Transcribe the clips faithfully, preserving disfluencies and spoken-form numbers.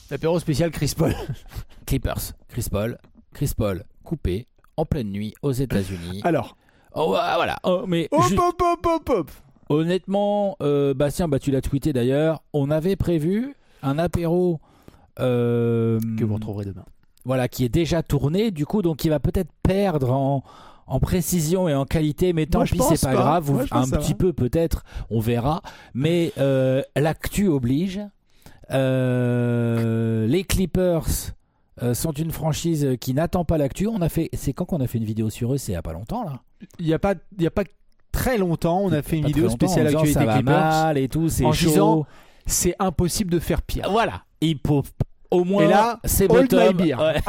L'apéro spécial Chris Paul. Clippers, Chris Paul, Chris Paul coupé en pleine nuit aux États-Unis. Alors. Oh, voilà. Oh, mais hop, juste... hop, hop, hop, hop. Honnêtement, euh, Bastien, bah, tu l'as tweeté d'ailleurs. On avait prévu un apéro euh, que vous retrouverez demain. Voilà, qui est déjà tourné, du coup, donc il va peut-être perdre en, en précision et en qualité, mais tant Moi, pis, c'est pas, pas grave. Moi, un petit va. peu peut-être, on verra. Mais euh, l'actu oblige. Euh, les Clippers euh, sont une franchise qui n'attend pas l'actu. On a fait, c'est quand qu'on a fait une vidéo sur eux? C'est il y a pas longtemps là. Il y a pas, il y a pas très longtemps, on a fait une vidéo spéciale actualité ça va Clippers mal et tout. C'est en chaud. disant c'est impossible de faire pire. Voilà. Il peut au moins. Et là, c'est hold bottom. my beer. Ouais.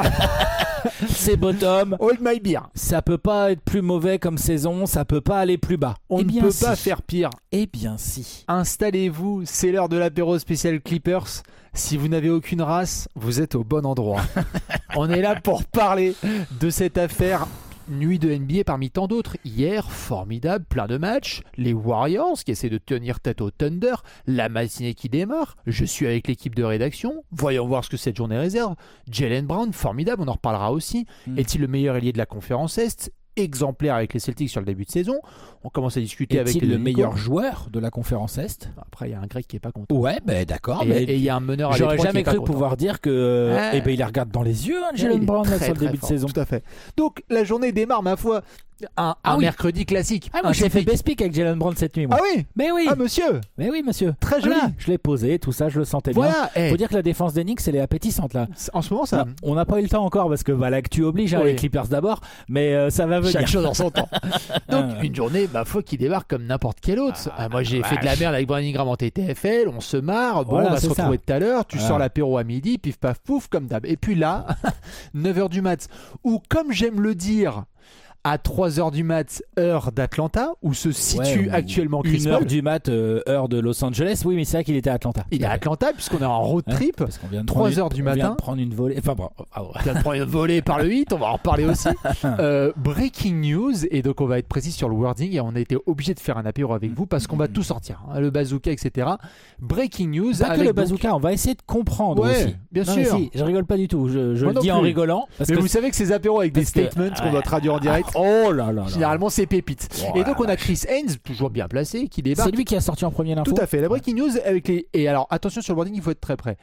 C'est bottom. Hold my beer. Ça peut pas être plus mauvais comme saison. Ça peut pas aller plus bas. On eh ne bien peut si. pas faire pire. Eh bien si. Installez-vous, c'est l'heure de l'apéro spécial Clippers. Si vous n'avez aucune race, vous êtes au bon endroit. On est là pour parler de cette affaire. Nuit de N B A parmi tant d'autres. Hier, formidable, plein de matchs. Les Warriors qui essaient de tenir tête au Thunder. La matinée qui démarre. Je suis avec l'équipe de rédaction. Voyons voir ce que cette journée réserve. Jaylen Brown, formidable, on en reparlera aussi. Mm. Est-il le meilleur ailier de la conférence Est? Exemplaire avec les Celtics sur le début de saison. On commence à discuter Est-il avec le les meilleur joueur de la conférence Est? Après, il y a un grec qui est pas content. Ouais, ben d'accord. Et il mais... y a un meneur à J'aurais Détroit jamais qui est cru pas pouvoir content. dire que. Ouais. Eh ben, il la regarde dans les yeux, hein, Jaylen Ouais, Brown, là, très, sur le début fort, de saison. Tout à fait. Donc, la journée démarre, ma foi, un, ah un oui. mercredi classique. Ah, moi, j'ai fait best pick avec Jaylen Brown cette nuit. Moi. Ah oui. Mais oui. Ah, monsieur. Mais oui, monsieur. Très joli. Voilà, je l'ai posé, tout ça, je le sentais voilà. bien. Hey. Faut dire que la défense des Knicks, elle est appétissante là. En ce moment, ça. On n'a pas eu le temps encore parce que bah, l'actu oblige, hein, oui. les Clippers d'abord, mais euh, ça va venir. Chaque chose en son temps. Donc, une journée, ma foi, qui démarre comme n'importe quelle autre. Ah, ah, moi, j'ai fait de la merde avec Brandon Ingram en T T F L. On se marre. Bon, voilà, on va se retrouver ça. tout à l'heure. Tu voilà. sors l'apéro à midi, pif paf pouf, comme d'hab. Et puis là, neuf heures du mat, ou comme j'aime le dire, à trois heures du mat, heure d'Atlanta, où se situe ouais, actuellement Chris Paul. une heure du mat, euh, heure de Los Angeles. Oui, mais c'est vrai qu'il était à Atlanta. Il est à Atlanta, puisqu'on est en road trip. Ouais, vient de trois heures du on matin. vient de prendre une volée. Enfin, bon, ah ouais. On vient de prendre une volée par le huit, on va en reparler aussi. euh, breaking news, et donc on va être précis sur le wording, et on a été obligé de faire un apéro avec vous parce qu'on va tout sortir. Hein, le bazooka, et cetera. Breaking news. Pas avec que le donc... bazooka, on va essayer de comprendre ouais, aussi. Bien non, sûr. Si, je rigole pas du tout. Je, je le dis plus. en rigolant. Parce mais que vous savez que ces apéros avec des statements que... qu'on doit traduire en direct. Oh là là. Généralement, c'est pépite. Oh et donc, on a Chris Haynes, toujours bien placé, qui débarque. C'est lui qui a sorti en premier l'info. Tout à fait. La breaking news avec les. Et alors, attention sur le wording, il faut être très près.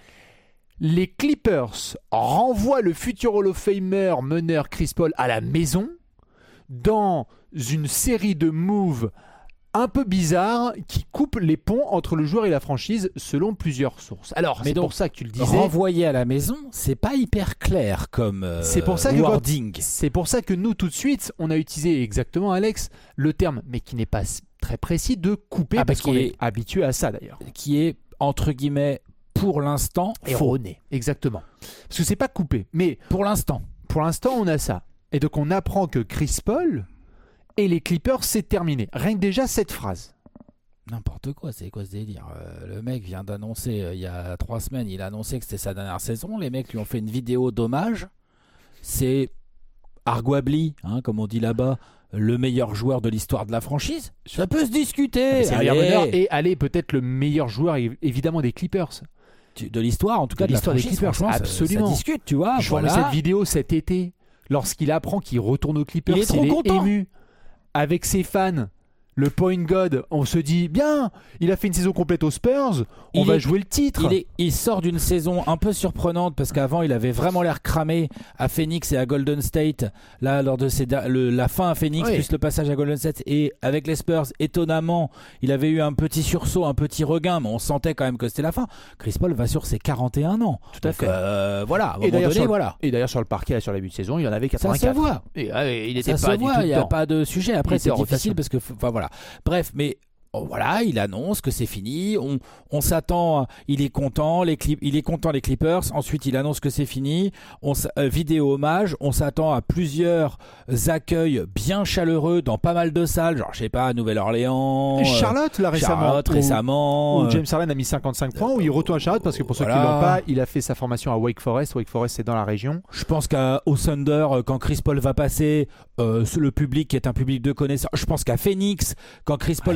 Les Clippers renvoient le futur Hall of Famer meneur Chris Paul à la maison dans une série de moves un peu bizarres qui coupent les ponts entre le joueur et la franchise selon plusieurs sources. Alors, mais c'est donc, pour ça que tu le disais. Renvoyer à la maison, c'est pas hyper clair comme euh, c'est pour ça que wording. Quand, c'est pour ça que nous, tout de suite, on a utilisé exactement, Alex, le terme, mais qui n'est pas très précis, de couper, ah, parce qu'on est... est habitué à ça d'ailleurs. Qui est, entre guillemets, pour l'instant, erroné. Exactement. Parce que c'est pas coupé, mais pour l'instant. Pour l'instant, on a ça. Et donc, on apprend que Chris Paul et les Clippers, c'est terminé. Rien que déjà cette phrase. N'importe quoi, c'est quoi ce délire? euh, Le mec vient d'annoncer, euh, il y a trois semaines, il a annoncé que c'était sa dernière saison. Les mecs lui ont fait une vidéo d'hommage. C'est arguably, hein, comme on dit là-bas, le meilleur joueur de l'histoire de la franchise. Ça peut se discuter. C'est allez. Meneur et allez, peut-être le meilleur joueur, évidemment, des Clippers. De l'histoire, en tout cas, de, de l'histoire des Clippers. Absolument. Ça, ça discute, tu vois. Je voilà. vois cette vidéo cet été, lorsqu'il apprend qu'il retourne aux Clippers, il est trop il content. Est ému avec ses fans. Le point god, on se dit bien, il a fait une saison complète aux Spurs, on il va est, jouer le titre. Il, est, il sort d'une saison un peu surprenante parce qu'avant il avait vraiment l'air cramé à Phoenix et à Golden State. Là, lors de ses, le, la fin à Phoenix, oui. plus le passage à Golden State et avec les Spurs, étonnamment, il avait eu un petit sursaut, un petit regain, mais on sentait quand même que c'était la fin. Chris Paul va sur ses quarante et un ans. Tout à Donc, fait. Euh, voilà. À et, d'ailleurs donné, sur, voilà. et d'ailleurs sur le parquet, là, sur le début de saison, il y en avait quatre-vingt-quatre. Ça se voit. Et, et, il était ça pas se du voit. tout Il n'y a pas de sujet. Après, c'est difficile parce que, enfin voilà. Bref, mais oh, voilà, il annonce que c'est fini. On, on s'attend, il est content, les clips, il est content les Clippers. Ensuite, il annonce que c'est fini. On euh, vidéo hommage. On s'attend à plusieurs accueils bien chaleureux dans pas mal de salles, genre je sais pas, à Nouvelle-Orléans. Charlotte, là récemment. Charlotte, où, récemment. Où James Harden a mis cinquante-cinq points. Où il retourne à Charlotte parce que pour voilà. ceux qui l'ont pas, il a fait sa formation à Wake Forest. Wake Forest, c'est dans la région. Je pense qu'au Thunder, quand Chris Paul va passer, euh, le public est un public de connaisseurs. Je pense qu'à Phoenix, quand Chris Paul à va Houston, passer,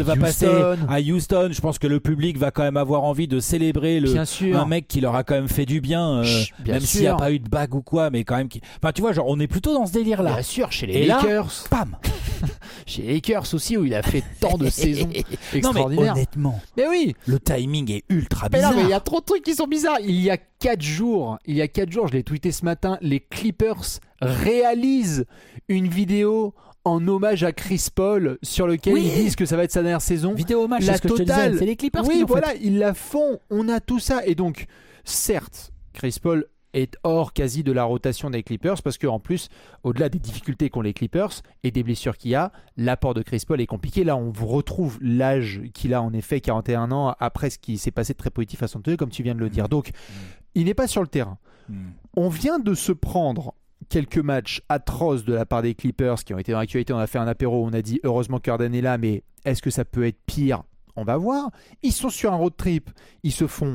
Houston. à Houston. Je pense que le public va quand même avoir envie de célébrer le, bien sûr. un mec qui leur a quand même fait du bien, euh, Chut, bien même sûr. s'il n'y a pas eu de bague ou quoi, mais quand même. Qui... Enfin, tu vois, genre, on est plutôt dans ce délire-là. Bien sûr, chez les Et Lakers. Là, pam. Chez les Lakers aussi, où il a fait tant de saisons extraordinaires. Non, mais honnêtement, mais oui, le timing est ultra mais bizarre. non, mais il y a trop de trucs qui sont bizarres. Il y a quatre jours, il y a quatre jours, je l'ai tweeté ce matin, les Clippers réalisent une vidéo en hommage à Chris Paul sur lequel oui. ils disent que ça va être sa dernière saison. Vidéo hommage, la c'est ce que totale. je te disais, c'est les Clippers oui, qui l'ont voilà, fait. ils la font. On a tout ça. Et donc, certes, Chris Paul est hors quasi de la rotation des Clippers parce qu'en plus, au-delà des difficultés qu'ont les Clippers et des blessures qu'il y a, l'apport de Chris Paul est compliqué. Là, on retrouve l'âge qu'il a en effet, quarante et un ans, après ce qui s'est passé de très positif à son deux, comme tu viens de le dire. Donc, mmh. il n'est pas sur le terrain. Mmh. On vient de se prendre quelques matchs atroces de la part des Clippers qui ont été dans l'actualité. On a fait un apéro, on a dit heureusement qu'Harden est là, mais est-ce que ça peut être pire ? On va voir. Ils sont sur un road trip, ils se font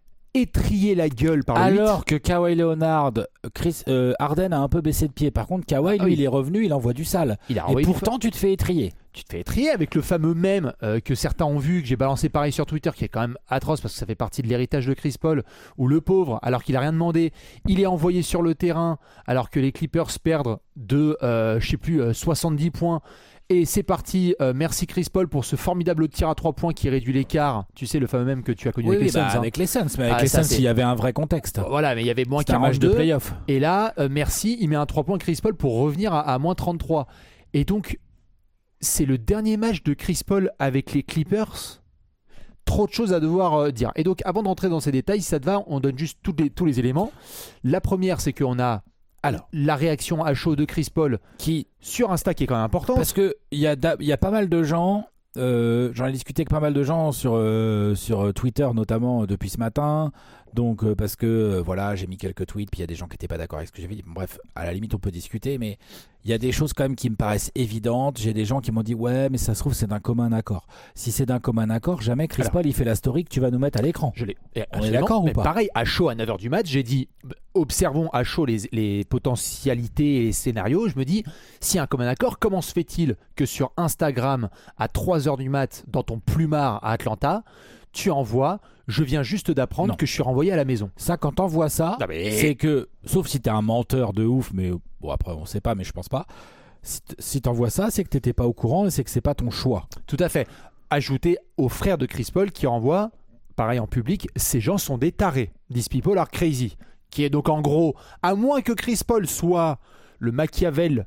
étrier la gueule par le alors huit. Que Kawhi Leonard, Chris euh, Harden a un peu baissé de pied. Par contre, Kawhi, ah, lui, oui. il est revenu, il envoie du sale. Il a Et pourtant, tu te fais étrier. Tu te fais étrier avec le fameux mème euh, que certains ont vu, que j'ai balancé pareil sur Twitter, qui est quand même atroce parce que ça fait partie de l'héritage de Chris Paul, où le pauvre, alors qu'il a rien demandé, il est envoyé sur le terrain alors que les Clippers perdent de, euh, je sais plus, euh, soixante-dix points. Et c'est parti, euh, merci Chris Paul pour ce formidable tir à trois points qui réduit l'écart. Tu sais, le fameux même que tu as connu oui, avec oui, les bah, Suns. Hein. Avec les Suns, mais avec ah, les ça, Suns, c'est... il y avait un vrai contexte. Voilà, mais il y avait moins C'était quarante-deux. un match de play-off. Et là, euh, merci, il met un trois points Chris Paul pour revenir à, à moins trente-trois. Et donc, c'est le dernier match de Chris Paul avec les Clippers. Trop de choses à devoir euh, dire. Et donc, avant d'entrer dans ces détails, si ça te va, on donne juste tous les, tous les éléments. La première, c'est qu'on a alors la réaction à chaud de Chris Paul qui sur Insta qui est quand même importante. Parce qu'il y a, y a pas mal de gens, euh, j'en ai discuté avec pas mal de gens sur, euh, sur Twitter notamment depuis ce matin. Donc euh, parce que euh, voilà, j'ai mis quelques tweets, puis il y a des gens qui n'étaient pas d'accord avec ce que j'ai dit. Bon, bref, à la limite on peut discuter, mais il y a des choses quand même qui me paraissent évidentes. J'ai des gens qui m'ont dit ouais, mais ça se trouve c'est d'un commun accord. Si c'est d'un commun accord, jamais Chris Alors, Paul il fait la story que tu vas nous mettre à l'écran. Je l'ai. On est d'accord ou pas ? Pareil, à chaud à neuf heures du match, j'ai dit observons à chaud les, les potentialités et les scénarios. Je me dis si un commun accord, comment se fait-il que sur Instagram à trois heures du mat dans ton plumard à Atlanta, tu envoies je viens juste d'apprendre non. que je suis renvoyé à la maison. Ça, quand t'envoies ça, non, mais... c'est que, sauf si t'es un menteur de ouf, mais bon, après, on sait pas, mais je pense pas. Si, si t'envoies ça, c'est que t'étais pas au courant et c'est que c'est pas ton choix. Tout à fait. Ajouter aux frères de Chris Paul qui envoient, pareil en public, ces gens sont des tarés. These people are crazy. Qui est donc en gros, à moins que Chris Paul soit le Machiavel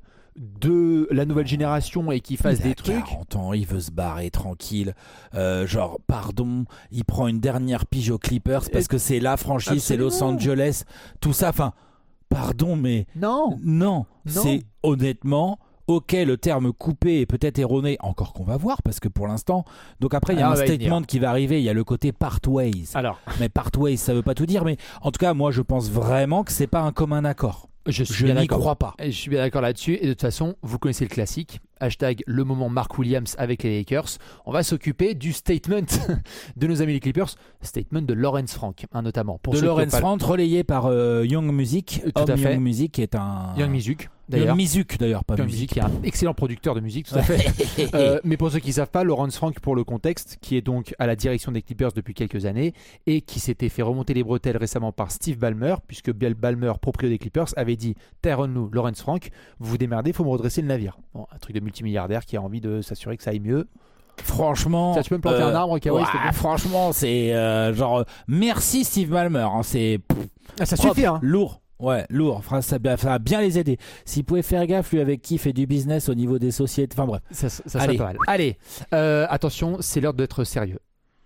de la nouvelle génération et qu'il fasse il des a trucs. quarante ans, il veut se barrer tranquille. Euh, genre, pardon, il prend une dernière pige aux Clippers parce que c'est la franchise, c'est Los Angeles, tout ça. Enfin, pardon, mais non, non, non. c'est honnêtement. Ok, le terme coupé est peut-être erroné, encore qu'on va voir, parce que pour l'instant... Donc après, il y a ah, un statement qui va arriver, il y a le côté partways. Alors. Mais partways, ça veut pas tout dire, mais en tout cas, moi, je pense vraiment que c'est pas un commun accord. Je, suis je bien n'y crois pas. Je suis bien d'accord là-dessus. Et de toute façon, vous connaissez le classique. Hashtag le moment Mark Williams avec les Lakers. On va s'occuper du statement de nos amis les Clippers. Statement de Lawrence Frank, hein, notamment. Pour de Lawrence pas... Frank, relayé par euh, Young Music. Tout à fait. Young Music qui est un... Young Music. D'ailleurs. Young Music d'ailleurs, pas Young Music. Music, qui est un excellent producteur de musique, tout à fait. euh, mais pour ceux qui ne savent pas, Lawrence Frank, pour le contexte, qui est donc à la direction des Clippers depuis quelques années et qui s'était fait remonter les bretelles récemment par Steve Ballmer, puisque Bill Ballmer, propriétaire des Clippers, avait dit Tyronn Lue, Lawrence Frank, vous vous démerdez, il faut me redresser le navire. Bon, un truc de multimilliardaire qui a envie de s'assurer que ça aille mieux. Franchement, ça, tu peux me planter euh, un arbre, Kawhi, ouais, bon. Franchement, c'est euh, genre merci Steve Ballmer, hein, c'est ah, ça propre, suffit, hein. Lourd. Ouais, lourd, ça va bien les aider. S'il pouvait faire gaffe, lui, avec qui fait du business au niveau des sociétés. Enfin bref. Ça, ça serait pas mal. Allez, euh, attention, c'est l'heure d'être sérieux.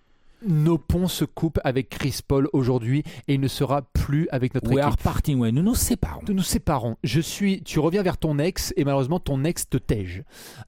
Nos ponts se coupent avec Chris Paul aujourd'hui et il ne sera plus avec notre We équipe. are parting, ouais. Nous nous séparons. Nous nous séparons. Je suis. Tu reviens vers ton ex et malheureusement ton ex te tège.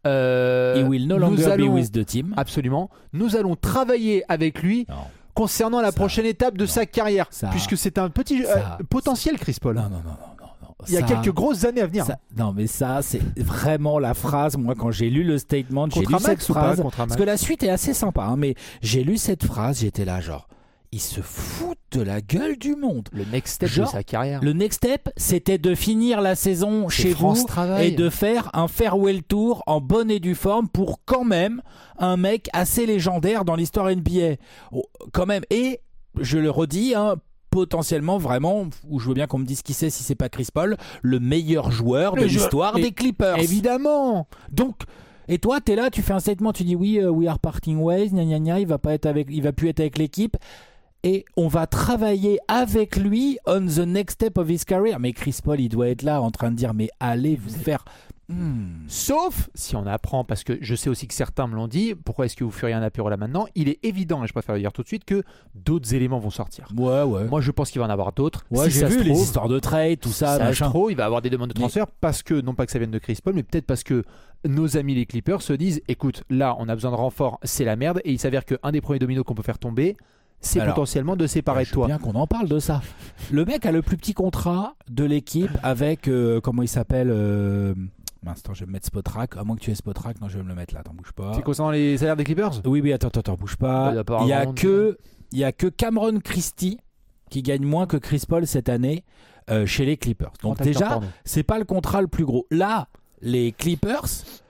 Euh, He will no longer allons, be with the team. Absolument. Nous allons travailler avec lui. Non. Concernant la ça, prochaine étape de non, sa carrière, ça, puisque c'est un petit ça, euh, potentiel Chris Paul. Non, non, non, non, non, non. Il y a ça, quelques grosses années à venir. Ça, non, mais ça, c'est vraiment la phrase. Moi, quand j'ai lu le statement, contre j'ai lu cette Max phrase. Pas, parce que la suite est assez sympa, hein, mais j'ai lu cette phrase, j'étais là, genre, il se fout de la gueule du monde. Le next step Genre, de sa carrière. Le next step, c'était de finir la saison C'est chez France vous Travail. et de faire un farewell tour en bonne et due forme pour quand même un mec assez légendaire dans l'histoire N B A. Oh, quand même. Et je le redis, hein, potentiellement vraiment, ou je veux bien qu'on me dise qui c'est si c'est pas Chris Paul, le meilleur joueur Le de joueur- l'histoire Et- des Clippers. Évidemment. Donc, et toi, t'es là, tu fais un statement, tu dis oui, uh, we are parting ways, gna gna gna, il va pas être avec, il va plus être avec l'équipe, et on va travailler avec lui on the next step of his career. Mais Chris Paul, il doit être là en train de dire, mais allez vous faire. Hmm. Sauf si on apprend, parce que je sais aussi que certains me l'ont dit, pourquoi est-ce que vous feriez un apéro là maintenant? Il est évident, et je préfère le dire tout de suite, que d'autres éléments vont sortir. Ouais, ouais. Moi, je pense qu'il va en avoir d'autres. Ouais, si j'ai ça vu se les trouve, histoires de trade, tout ça, ça se machin. trouve, il va avoir des demandes de transfert parce que, non pas que ça vienne de Chris Paul, mais peut-être parce que nos amis les Clippers se disent, écoute, là, on a besoin de renfort, c'est la merde, et il s'avère qu'un des premiers dominos qu'on peut faire tomber, c'est Alors, potentiellement de séparer Je de toi. veux bien qu'on en parle de ça. Le mec a le plus petit contrat de l'équipe avec, euh, comment il s'appelle euh... Mince, attends, je vais me mettre Spotrac. À moins que tu aies Spotrac, non, je vais me le mettre là. Attends, bouge pas. C'est concernant les salaires des Clippers? Oui, oui, attends, attends, attends, bouge pas. Il doit pas avoir Il y a grand que, il y a que Cameron Christie qui gagne moins que Chris Paul cette année euh, chez les Clippers. Donc trente-quatre déjà, pardon. c'est pas le contrat le plus gros. Là, les Clippers,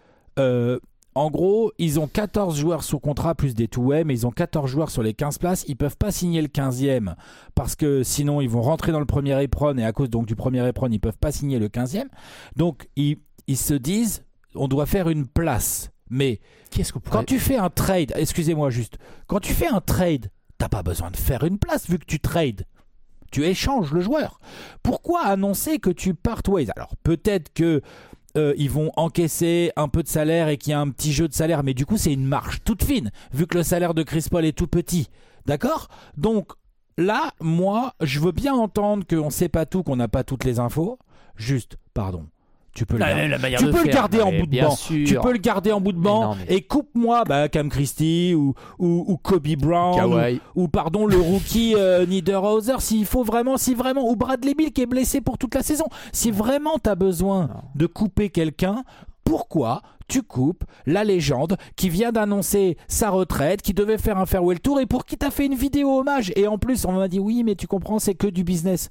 euh, en gros, ils ont quatorze joueurs sous contrat plus des two-way, mais ils ont quatorze joueurs sur les quinze places. Ils peuvent pas signer le quinzième parce que sinon ils vont rentrer dans le premier éperon et à cause donc du premier éperon, ils peuvent pas signer le quinzième. Donc ils, ils se disent, on doit faire une place. Mais Qu'est-ce que vous pourrez- quand tu fais un trade, excusez-moi juste, quand tu fais un trade, t'as pas besoin de faire une place vu que tu trades. Tu échanges le joueur. Pourquoi annoncer que tu partes ways? Alors peut-être que euh, ils vont encaisser un peu de salaire et qu'il y a un petit jeu de salaire, mais du coup c'est une marge toute fine vu que le salaire de Chris Paul est tout petit. D'accord? Donc là, moi, je veux bien entendre qu'on sait pas tout, qu'on n'a pas toutes les infos. Juste, pardon. Tu peux le, La- garder. la manière Tu de peux le faire, garder en mais bout de bien banc. sûr. Tu peux le garder en bout de Mais banc non, mais- et coupe-moi bah, Cam Christie ou, ou, ou Kobe Brown Kawhi. ou, ou pardon le rookie euh, Niederhauser s'il faut vraiment, si vraiment ou Bradley Beal qui est blessé pour toute la saison. Si vraiment tu as besoin Non. de couper quelqu'un, pourquoi tu coupes la légende qui vient d'annoncer sa retraite, qui devait faire un farewell tour et pour qui t'as fait une vidéo hommage? Et en plus on m'a dit oui mais tu comprends c'est que du business.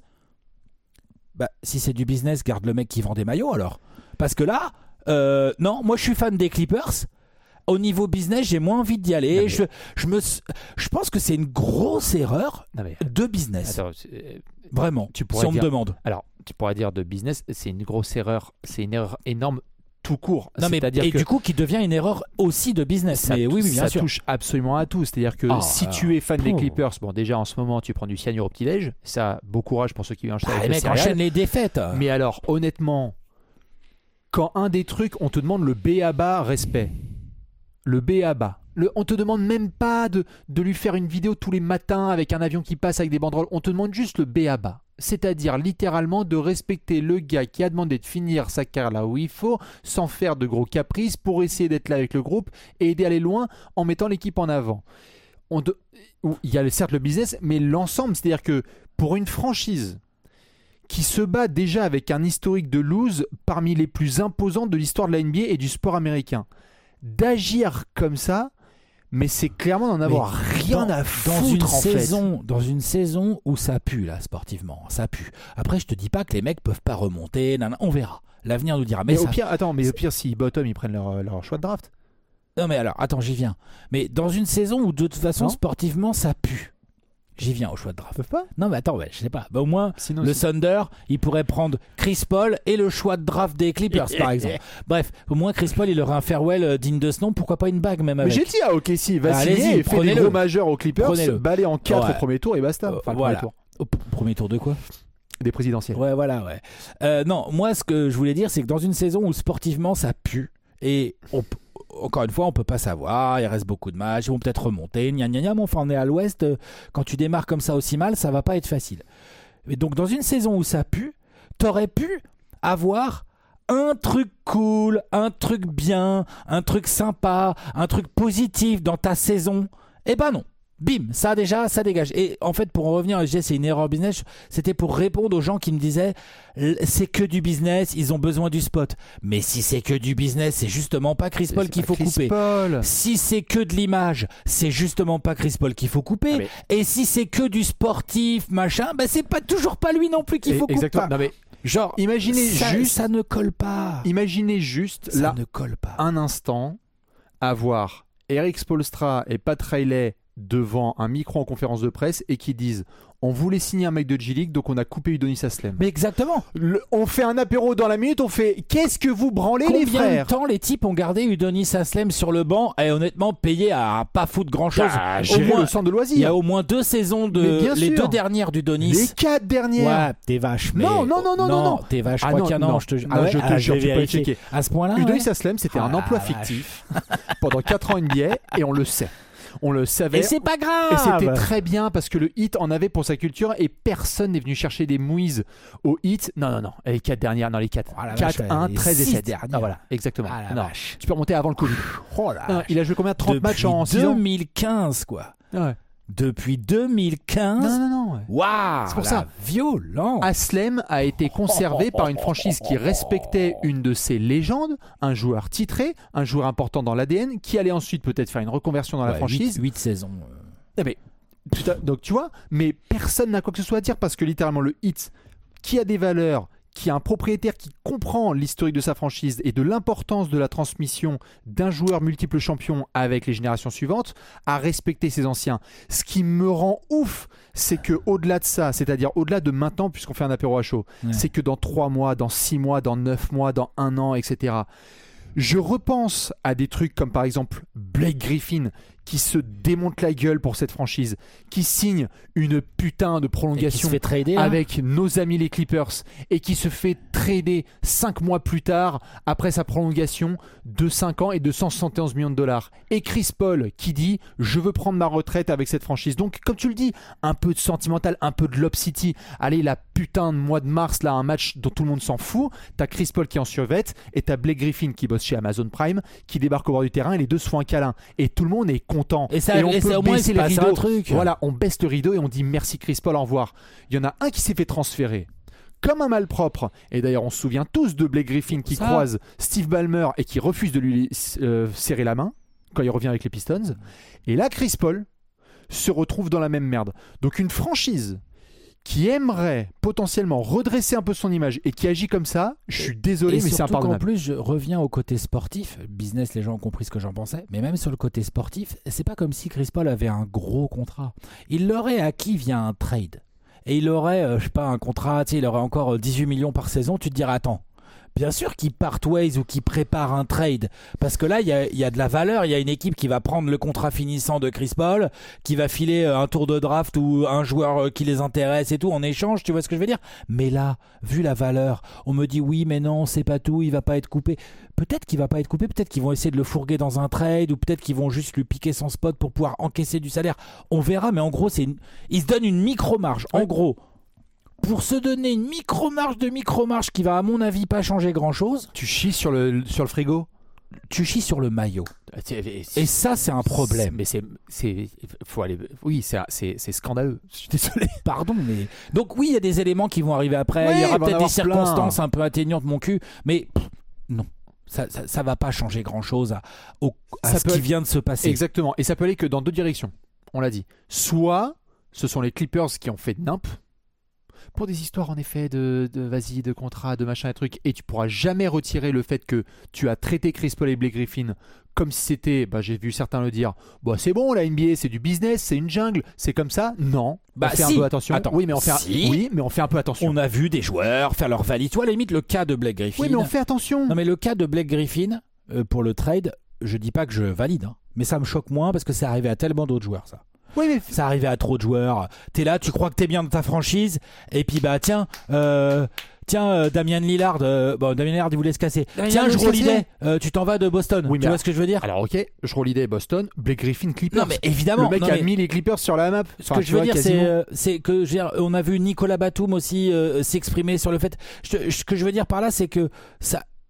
Bah si c'est du business, garde le mec qui vend des maillots alors. Parce que là, euh, non, moi je suis fan des Clippers. Au niveau business, j'ai moins envie d'y aller. Non, mais- je, je, me, je pense que c'est une grosse erreur Non, mais- de business. Attends, c'est- Vraiment, tu si pourrais on dire- me demande. alors, tu pourrais dire de business, c'est une grosse erreur, c'est une erreur énorme tout court. Non, mais, C'est-à-dire et que du coup, qui devient une erreur aussi de business. ça, Mais oui, oui, bien ça sûr. touche absolument à tout. C'est-à-dire que Ah, si alors, tu es fan des pauvre. Clippers, bon, déjà en ce moment, tu prends du cyanure au petit-déj. Ça, beau courage pour ceux qui mangent ça Bah, avec les le mecs céréales. enchaînent les défaites. Mais alors, honnêtement, quand un des trucs, on te demande le B A B A respect. Le B A B A. Le, on te demande même pas de, de lui faire une vidéo tous les matins avec un avion qui passe avec des banderoles. On te demande juste le B A B A. C'est-à-dire littéralement de respecter le gars qui a demandé de finir sa carrière là où il faut, sans faire de gros caprices, pour essayer d'être là avec le groupe et aider à aller loin en mettant l'équipe en avant. On te- il y a certes le business, mais l'ensemble, c'est-à-dire que pour une franchise qui se bat déjà avec un historique de lose parmi les plus imposants de l'histoire de la N B A et du sport américain, d'agir comme ça, mais c'est clairement d'en avoir rien dans, à dans foutre une en saison, dans une saison où ça pue là sportivement, ça pue. Après, je te dis pas que les mecs peuvent pas remonter, nan, nan, on verra. L'avenir nous dira. fait. Mais, Mais au ça- pire, attends, mais au pire, si bottom ils prennent leur, leur choix de draft. non mais alors, attends, j'y viens. Mais dans une saison où de toute façon Non. sportivement ça pue, j'y viens au choix de draft. Ils peuvent pas. Non mais attends, ouais, je sais pas. Bah, au moins. Sinon, Le c'est- Thunder, il pourrait prendre Chris Paul et le choix de draft des Clippers, par exemple. Bref, au moins Chris Paul, il aurait un farewell euh, digne de ce nom. Pourquoi pas une bague même Mais avec. j'ai dit à OK, si, va Allez-y, signer et fait des prenez-le. gros majeurs aux Clippers, Prenez-le. baler en quatre Ouais. au premier tour et basta. Euh, Enfin, le voilà. premier tour. Au p- premier tour de quoi? Des présidentielles. Ouais, voilà, ouais. Euh, non, moi, ce que je voulais dire, c'est que dans une saison où sportivement ça pue, et on p- encore une fois, on peut pas savoir, il reste beaucoup de matchs, ils vont peut-être remonter, gna gna gna, mais enfin, on est à l'ouest, euh, quand tu démarres comme ça aussi mal, ça va pas être facile. Et donc, dans une saison où ça pue, t'aurais pu avoir un truc cool, un truc bien, un truc sympa, un truc positif dans ta saison. Eh ben non. Bim, ça déjà, ça dégage. Et en fait, pour en revenir, je disais, c'est une erreur business. C'était pour répondre aux gens qui me disaient, c'est que du business, ils ont besoin du spot. Mais si c'est que du business, c'est justement pas Chris Paul qu'il faut Chris couper. Paul. Si c'est que de l'image, c'est justement pas Chris Paul qu'il faut couper. Ah mais... Et si c'est que du sportif, machin, bah c'est pas toujours pas lui non plus qu'il faut couper. Exactement. Non mais genre, imaginez ça, juste, ça ne colle pas. Imaginez juste ça là, ne colle pas. Un instant, avoir Eric Spoelstra et Pat Riley devant un micro en conférence de presse et qui disent on voulait signer un mec de G-League donc on a coupé Udonis Haslem. Mais exactement. Le, on fait un apéro dans la minute, on fait qu'est-ce que vous branlez Combien les frères. Combien de temps les types ont gardé Udonis Haslem sur le banc et honnêtement payé à pas foutre grand chose. Ah, au moins, le centre de loisirs. Il y a au moins deux saisons de les sûr. deux dernières d'Udonis. Les quatre dernières. Ouais, t'es vache. Mais... Non, non, non, non, non, non. T'es vache. Je ah crois non, qu'il y a non, non, je te, non, ah ouais, je te ah, jure, je tu peux vérifier. checker. À ce point-là. Udonis ouais. Haslem, c'était ah, un emploi fictif pendant quatre ans N B A et on le sait. On le savait. Et c'est pas grave. Et c'était très bien parce que le Heat en avait pour sa culture et personne n'est venu chercher des mouises au Heat. Non, non, non. Les quatre dernières, non, les quatre. Oh quatre, un, treize et sept. Dernières. Ah, voilà, exactement. Ah, non, vache. tu peux remonter avant le Covid. Oh là. Non, il a joué combien? trente Depuis matchs en six ans deux mille quinze, quoi. Ouais. Depuis deux mille quinze. Non, non, non. Ouais. Waouh. C'est pour ça. Violent. Haslem a été conservé par une franchise qui respectait une de ses légendes, un joueur titré, un joueur important dans l'A D N, qui allait ensuite peut-être faire une reconversion dans ouais, la franchise. huit saisons. Eh mais, putain, donc tu vois, mais personne n'a quoi que ce soit à dire parce que littéralement le Heat, qui a des valeurs, qui a un propriétaire qui comprend l'historique de sa franchise et de l'importance de la transmission d'un joueur multiple champion avec les générations suivantes, a respecté ses anciens. Ce qui me rend ouf, c'est que au-delà de ça, c'est-à-dire au-delà de maintenant, puisqu'on fait un apéro à chaud, ouais. c'est que dans trois mois, dans six mois, dans neuf mois, dans un an, et cetera, je repense à des trucs comme par exemple Blake Griffin qui se démonte la gueule pour cette franchise, qui signe une putain de prolongation fait trader, avec hein nos amis les Clippers et qui se fait trader cinq mois plus tard après sa prolongation de cinq ans et de cent soixante et onze millions de dollars. Et Chris Paul qui dit je veux prendre ma retraite avec cette franchise. Donc comme tu le dis, un peu de sentimental, un peu de Lob City. Allez, la putain de mois de mars, là, un match dont tout le monde s'en fout. T'as Chris Paul qui est en survêt et t'as Blake Griffin qui bosse chez Amazon Prime qui débarque au bord du terrain et les deux se font un câlin. Et tout le monde est content. Et, ça, et on et peut au moins baisser les rideaux. Un truc. Voilà, on baisse le rideau et on dit merci Chris Paul, au revoir. Il y en a un qui s'est fait transférer comme un malpropre. Et d'ailleurs, on se souvient tous de Blake Griffin qui ça. croise Steve Ballmer et qui refuse de lui euh, serrer la main quand il revient avec les Pistons. Et là, Chris Paul se retrouve dans la même merde. Donc une franchise qui aimerait potentiellement redresser un peu son image et qui agit comme ça, je suis désolé, et mais c'est impardonnable. En plus, je reviens au côté sportif. Business, les gens ont compris ce que j'en pensais. Mais même sur le côté sportif, c'est pas comme si Chris Paul avait un gros contrat. Il l'aurait acquis via un trade. Et il aurait, euh, je sais pas, un contrat, tu sais, il aurait encore dix-huit millions par saison. Tu te dirais, attends. Bien sûr qu'ils partent ways ou qu'ils préparent un trade parce que là il y a, y a de la valeur, il y a une équipe qui va prendre le contrat finissant de Chris Paul, qui va filer un tour de draft ou un joueur qui les intéresse et tout en échange, tu vois ce que je veux dire. Mais là, vu la valeur, on me dit oui mais non c'est pas tout, il va pas être coupé. Peut-être qu'il va pas être coupé, peut-être qu'ils vont essayer de le fourguer dans un trade ou peut-être qu'ils vont juste lui piquer son spot pour pouvoir encaisser du salaire. On verra, mais en gros c'est une... il se donne une micro-marge. En gros, pour se donner une micro-marge de micro-marge qui va à mon avis pas changer grand-chose. Tu chies sur le, sur le frigo. Tu chies sur le maillot. Et ça, c'est un problème. Mais c'est, c'est, faut aller. Oui, c'est, c'est, c'est scandaleux. Je suis désolé. Pardon, mais donc oui, il y a des éléments qui vont arriver après. Oui, il y aura peut-être des circonstances plein. un peu atteignantes, mon cul. Mais pff, non, ça, ça, ça va pas changer grand-chose à, au, à ce qui aller... vient de se passer. Exactement. Et ça peut aller que dans deux directions. On l'a dit. Soit ce sont les Clippers qui ont fait de nimp. Pour des histoires en effet de, de vas-y, de contrat, de machin et trucs, et tu pourras jamais retirer le fait que tu as traité Chris Paul et Blake Griffin comme si c'était, bah, j'ai vu certains le dire, bah, c'est bon la N B A c'est du business, c'est une jungle, c'est comme ça. Non, bah, on fait si. un peu attention. Attends, oui mais on fait, si. un... oui mais on fait un peu attention. On a vu des joueurs faire leur valise. Toi, à la limite, le cas de Blake Griffin. Oui mais on fait attention. Non mais le cas de Blake Griffin euh, pour le trade, je dis pas que je valide, hein, mais ça me choque moins parce que c'est arrivé à tellement d'autres joueurs ça. Oui, mais... Ça arrivait à trop de joueurs. T'es là, tu crois que t'es bien dans ta franchise, et puis bah tiens, euh, tiens euh, Damian Lillard, euh, bon Damian Lillard il voulait se casser. Damien tiens, Jrue Holiday, euh, tu t'en vas de Boston. Oui, tu vois ce que je veux dire? Alors ok, Jrue Holiday Boston, Blake Griffin Clippers. Non mais évidemment, le mec non, a mais... mis les Clippers sur la map. Ce enfin, que je veux vois, dire, c'est, euh, c'est que je veux dire, on a vu Nicolas Batum aussi euh, s'exprimer sur le fait. Je, ce que je veux dire par là, c'est que ça.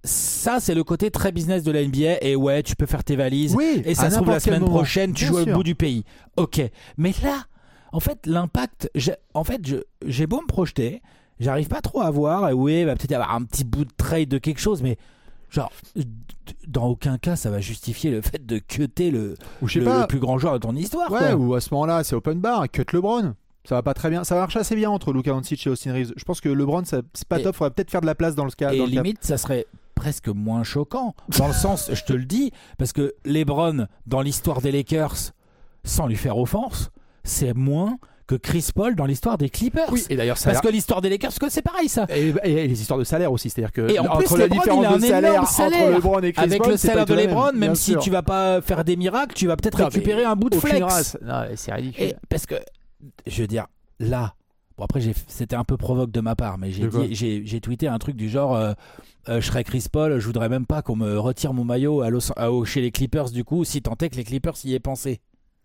ça, c'est le côté très business de la N B A. Et ouais, tu peux faire tes valises. Oui, et ça se trouve la semaine moment. prochaine, tu Bien joues sûr. au bout du pays. Ok. Mais là, en fait, l'impact. J'ai, en fait, je, j'ai beau me projeter, j'arrive pas trop à voir. Et oui, va peut-être y avoir un petit bout de trade de quelque chose, mais genre, dans aucun cas, ça va justifier le fait de cutter le, Ou je sais le, pas. le plus grand joueur de ton histoire. Ouais, quoi. ou à ce moment-là, c'est open bar, cut LeBron. Ça va pas très bien. Ça marche assez bien entre Luka Doncic et Austin Reeves. Je pense que LeBron, ça, c'est pas Et- top. Faudrait peut-être faire de la place dans le cas. Et dans le cap. limite, ça serait presque moins choquant. Dans le sens, je te le dis, parce que LeBron, dans l'histoire des Lakers, sans lui faire offense, c'est moins que Chris Paul dans l'histoire des Clippers. Oui, et d'ailleurs, ça. Parce que l'histoire des Lakers, parce que c'est pareil ça. Et, et- et les histoires de salaire aussi, c'est-à-dire que Et en entre plus, la LeBron, différence il a un de salaire, énorme salaire. entre LeBron et Chris Avec Paul, le c'est salaire pas de tout la même, LeBron, même bien si sûr. tu vas pas faire des miracles, tu vas peut-être Non, récupérer mais un bout de aucune flex. race. Non, c'est ridicule. Et parce que, je veux dire, là, bon après j'ai, c'était un peu provoque de ma part, mais j'ai, De quoi dit, j'ai, j'ai tweeté un truc du genre, euh, euh, je serais Chris Paul, je voudrais même pas qu'on me retire mon maillot à Los- à- au- chez les Clippers du coup, si tant est que les Clippers y aient pensé.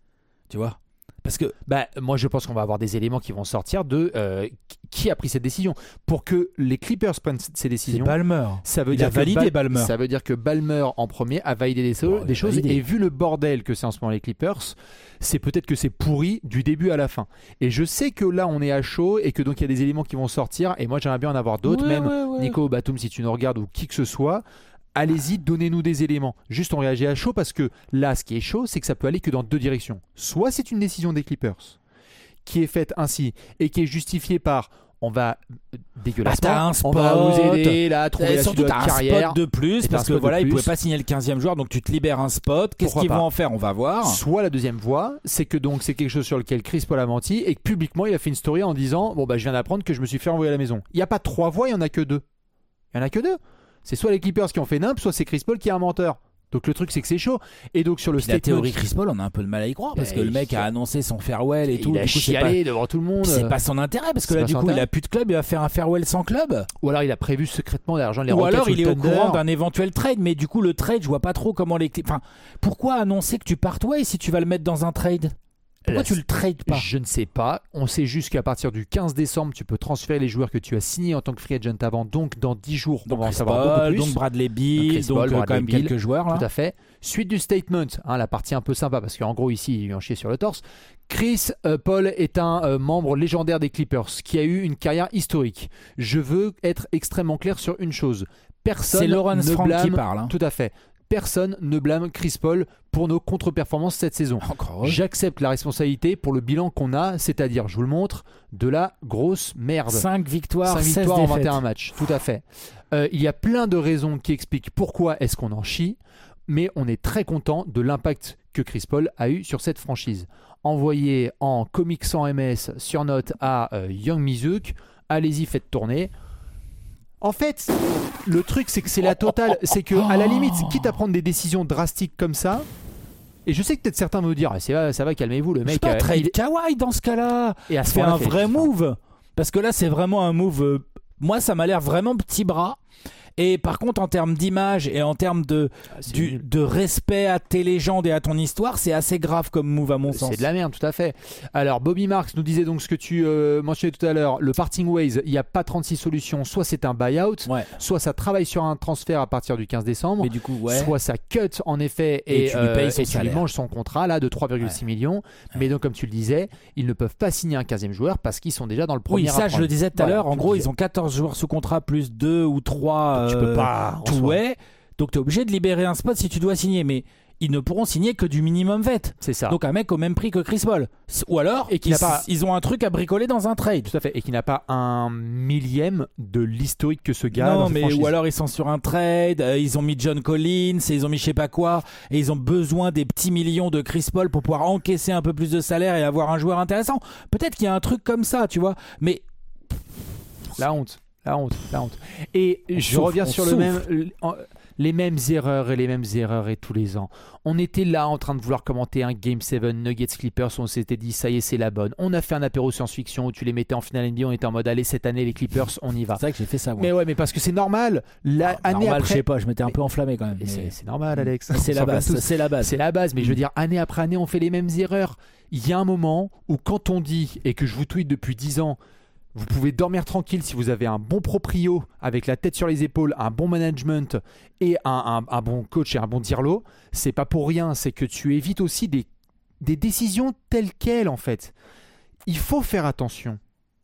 Tu vois ? Parce que Bah, moi, je pense qu'on va avoir des éléments qui vont sortir de euh, qui a pris cette décision. Pour que les Clippers prennent ces c'est décisions, Ballmer. ça veut Il dire a validé que Bal- Balmer. Ça veut dire que Balmer en premier a validé des, so- Bon, il a des choses. validé. Et vu le bordel que c'est en ce moment les Clippers, c'est peut-être que c'est pourri du début à la fin. Et je sais que là, on est à chaud et que donc il y a des éléments qui vont sortir. Et moi, j'aimerais bien en avoir d'autres, Ouais, même ouais, ouais. Nico Batum, si tu nous regardes ou qui que ce soit. Allez-y, donnez-nous des éléments. Juste, on réagit à chaud parce que là, ce qui est chaud, c'est que ça peut aller que dans deux directions. Soit c'est une décision des Clippers qui est faite ainsi et qui est justifiée par on va dégueulassement, Ah, t'as un on spot, va vous aider là à trouver Et la suite surtout, de t'as votre un carrière. spot de plus Et t'as un parce que spot de voilà, ils plus. pouvaient pas signer le quinzième joueur, donc tu te libères un spot. Qu'est-ce Pourquoi qu'ils pas vont en faire ? On va voir. Soit la deuxième voie, c'est que donc c'est quelque chose sur lequel Chris Paul a menti et que publiquement il a fait une story en disant bon bah je viens d'apprendre que je me suis fait envoyer à la maison. Il n'y a pas trois voies, il y en a que deux. Il y en a que deux. C'est soit les Clippers qui ont fait nimp, soit c'est Chris Paul qui est un menteur. Donc le truc c'est que c'est chaud. Et donc sur le Puis la statement, théorie Chris Paul, on a un peu de mal à y croire parce Mais que le mec il- a annoncé son farewell et il tout. a du coup, c'est pas, chialé devant tout le monde. c'est pas son intérêt parce que C'est là pas du son coup il intérêt. a plus de club, il va faire un farewell sans club. Ou alors il a prévu secrètement d'argent les Ou Rockets alors ou il le est au Thunder. courant d'un éventuel trade, mais du coup le trade, je vois pas trop comment les. Enfin, pourquoi annoncer que tu partes ouais si tu vas le mettre dans un trade ? Pourquoi Là, tu le trades pas ? Je ne sais pas. On sait juste qu'à partir du quinze décembre, tu peux transférer les joueurs que tu as signés en tant que free agent avant. Donc, dans dix jours, on Donc va en Chris savoir Paul, beaucoup plus. donc Bradley Donc, Beal, Chris donc, Paul, euh, quand Bradley même Beal, quelques joueurs là. Tout à fait. Suite du statement, hein, la partie un peu sympa, parce qu'en gros, ici, il lui en chier sur le torse. Chris euh, Paul est un euh, membre légendaire des Clippers qui a eu une carrière historique. Je veux être extrêmement clair sur une chose. Personne C'est Lawrence ne Frank blâme. qui parle. hein. Tout à fait. Personne ne blâme Chris Paul pour nos contre-performances cette saison. Encore heureux. J'accepte la responsabilité pour le bilan qu'on a, c'est-à-dire, je vous le montre, de la grosse merde. cinq victoires, cinq seize victoires en défaites. vingt et un matchs, tout à fait. Euh, il y a plein de raisons qui expliquent pourquoi est-ce qu'on en chie, mais on est très content de l'impact que Chris Paul a eu sur cette franchise. Envoyé en comics sans M S sur note à euh, Young Mizook, allez-y, faites tourner. En fait, le truc, c'est que c'est la totale. C'est que, à la limite, quitte à prendre des décisions drastiques comme ça, et je sais que peut-être certains vont me dire, ah, c'est va, ça va, calmez-vous, le Je sais mec. pas, euh, trade il- Kawhi dans ce cas-là. Et à ce Fais moment-là, un fait- vrai enfin, move. Parce que là, c'est vraiment un move. euh, Moi, ça m'a l'air vraiment petit bras. Et par contre, en termes d'image et en termes de, ah, c'est du, nul. de respect à tes légendes et à ton histoire, c'est assez grave comme move à mon sens. C'est de la merde, tout à fait. Alors, Bobby Marks nous disait donc ce que tu euh, mentionnais tout à l'heure, le parting ways, il n'y a pas trente-six solutions. Soit c'est un buyout, Ouais. soit ça travaille sur un transfert à partir du quinze décembre, Mais du coup, ouais. soit ça cut en effet Et et, tu lui payes son et tu lui salaire. manges son contrat là de trois virgule six millions. Mais donc, comme tu le disais, ils ne peuvent pas signer un quinzième joueur parce qu'ils sont déjà dans le premier. Oui, ça, à je prendre. le disais tout à Voilà, l'heure. En tu gros, le ils disais. ont quatorze joueurs sous contrat plus deux ou trois. Tu peux pas. en Tout soi. ouais. Donc, tu es obligé de libérer un spot si tu dois signer. Mais ils ne pourront signer que du minimum vet. C'est ça. Donc, un mec au même prix que Chris Paul. Ou alors, Et qu'il ils, n'a pas- ils ont un truc à bricoler dans un trade. Tout à fait. Et qui n'a pas un millième de l'historique que ce gars. Non, dans cette mais franchise. ou alors ils sont sur un trade, euh, ils ont mis John Collins, et ils ont mis je sais pas quoi, et ils ont besoin des petits millions de Chris Paul pour pouvoir encaisser un peu plus de salaire et avoir un joueur intéressant. Peut-être qu'il y a un truc comme ça, tu vois. Mais La honte, la honte, la honte. Et On je souffre, reviens on sur souffre. le même, en- les mêmes erreurs et les mêmes erreurs et tous les ans. On était là en train de vouloir commenter un Game sept Nuggets Clippers où on s'était dit ça y est c'est la bonne. On a fait un apéro science-fiction où tu les mettais en finale N B A, on était en mode allez cette année les Clippers on y va. c'est vrai que j'ai fait ça. Moi. Mais ouais mais parce que c'est normal. La Ah, année normal, après. je sais pas, je m'étais un peu enflammé quand même. Et c'est, mais- c'est normal Alex. C'est On la s'en base, plaint tous. c'est la base. C'est la base, mais je veux Mm. dire, année après année, on fait les mêmes erreurs. Il y a un moment où quand on dit, et que je vous tweete depuis dix ans, Vous pouvez dormir tranquille si vous avez un bon proprio avec la tête sur les épaules, un bon management et un, un, un bon coach et un bon dirlo. C'est pas pour rien, c'est que tu évites aussi des, des décisions telles quelles en fait. Il faut faire attention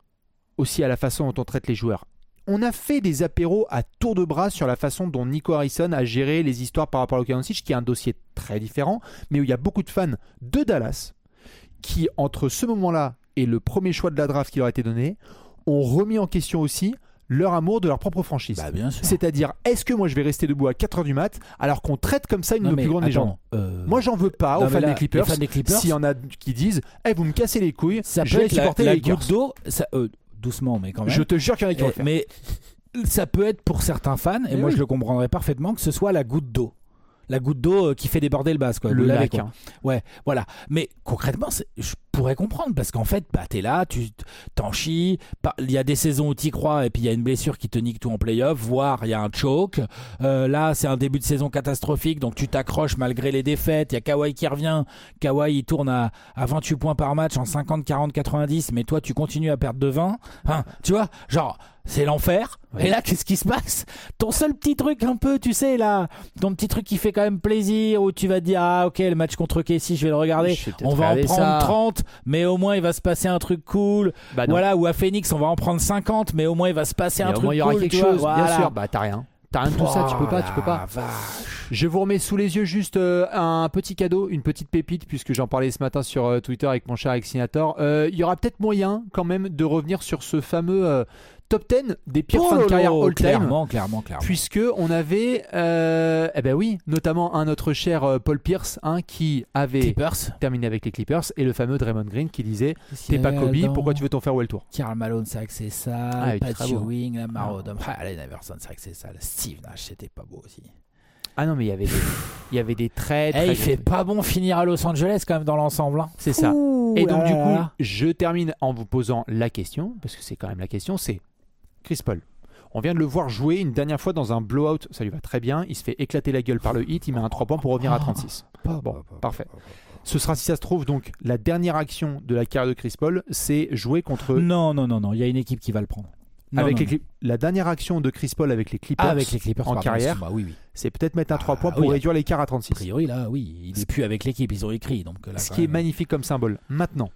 aussi à la façon dont on traite les joueurs. On a fait des apéros à tour de bras sur la façon dont Nico Harrison a géré les histoires par rapport à Luka Doncic, qui est un dossier très différent, mais où il y a beaucoup de fans de Dallas qui, entre ce moment-là et le premier choix de la draft qui leur a été donné, ont remis en question aussi leur amour de leur propre franchise. Bah, bien sûr. C'est-à-dire, est-ce que moi je vais rester debout à quatre heures du mat alors qu'on traite comme ça une de nos plus grandes légendes euh... Moi j'en veux pas non, aux fans, là, des Clippers, fans des Clippers. S'il y en a qui disent hey, vous me cassez les couilles, ça je peut vais être supporter la, les la goutte d'eau, ça, euh, doucement mais quand même. Je te jure qu'il y en a qui vont le faire. Mais ça peut être pour certains fans, et, et moi oui. je le comprendrais parfaitement, que ce soit la goutte d'eau. La goutte d'eau qui fait déborder le vase, quoi. Le lac. Quoi. Ouais, voilà. Mais concrètement, c'est, je pourrais comprendre parce qu'en fait, bah, t'es là, tu t'en chies. Il y a des saisons où t'y crois et puis il y a une blessure qui te nique tout en play-off, voire il y a un choke. Euh, là, c'est un début de saison catastrophique, donc tu t'accroches malgré les défaites. Il y a Kawhi qui revient. Kawhi, il tourne à, à vingt-huit points par match en cinquante, quarante, quatre-vingt-dix, mais toi, tu continues à perdre de vingt. Hein, tu vois, genre. C'est l'enfer. Ouais. Et là, qu'est-ce qui se passe? Ton seul petit truc un peu, tu sais, là, ton petit truc qui fait quand même plaisir, où tu vas te dire, ah, ok, le match contre Casey, je vais le regarder. On va en prendre ça. trente, mais au moins, il va se passer un truc cool. Bah voilà, ou à Phoenix, on va en prendre cinquante, mais au moins, il va se passer mais un truc cool. Il y aura quelque chose, voilà. Bien sûr. Bah, t'as rien. T'as rien de tout oh, ça, tu peux pas, tu peux pas. Vache. Je vous remets sous les yeux juste euh, un petit cadeau, une petite pépite, puisque j'en parlais ce matin sur euh, Twitter avec mon cher Exinator. Euh, il y aura peut-être moyen quand même de revenir sur ce fameux euh, top dix des pires oh fins de carrière all-time. Clairement, clairement, clairement. Puisque on avait, euh, eh ben oui, notamment un notre cher euh, Paul Pierce, hein, qui avait Clippers. terminé avec les Clippers, et le fameux Draymond Green qui disait t'es pas Kobe, dans... pourquoi tu veux t'en faire well tour? Karl Malone, c'est vrai que c'est ça. Ah, Pat Ewing, la Maro Dom, Allen Iverson, c'est vrai que c'est ça. Steve Nash, c'était pas beau aussi. Ah non, mais il y avait des, il y avait des très, très. Eh, il fait pas bon finir à Los Angeles quand même dans l'ensemble. Hein. C'est ça. Et donc, du coup, je termine en vous posant la question, parce que c'est quand même la question, c'est Chris Paul. On vient de le voir jouer une dernière fois dans un blowout, ça lui va très bien. Il se fait éclater la gueule par le hit, il met un trois points pour revenir à trente-six. Bon, parfait. Ce sera, si ça se trouve, donc la dernière action de la carrière de Chris Paul, c'est jouer contre. Non, non, non, non. Il y a une équipe qui va le prendre. Non, avec non, les Clip... La dernière action de Chris Paul avec les Clippers, ah, avec les Clippers en pardon, carrière, bah, oui, oui. c'est peut-être mettre un trois ah, points pour oui, réduire l'écart à trente-six. A priori, là, oui, il n'est plus avec l'équipe, ils ont écrit. Donc, là, ce qui est magnifique comme symbole. Maintenant,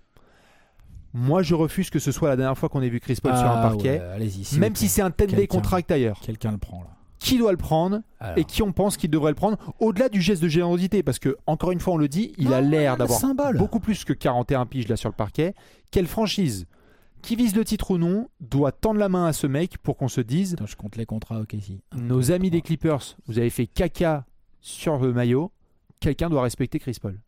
moi je refuse que ce soit la dernière fois qu'on ait vu Chris Paul ah, sur un parquet, ouais, si même si c'est un ten-day contract ailleurs. Quelqu'un le prend là. Qui doit le prendre? Alors. Et qui on pense qu'il devrait le prendre au-delà du geste de générosité, parce que encore une fois on le dit, il a l'air d'avoir beaucoup plus que quarante et un piges là sur le parquet. Quelle franchise qui vise le titre ou non doit tendre la main à ce mec pour qu'on se dise Attends, je compte les contrats, ok si. Nos amis des Clippers, vous avez fait caca sur le maillot, quelqu'un doit respecter Chris Paul.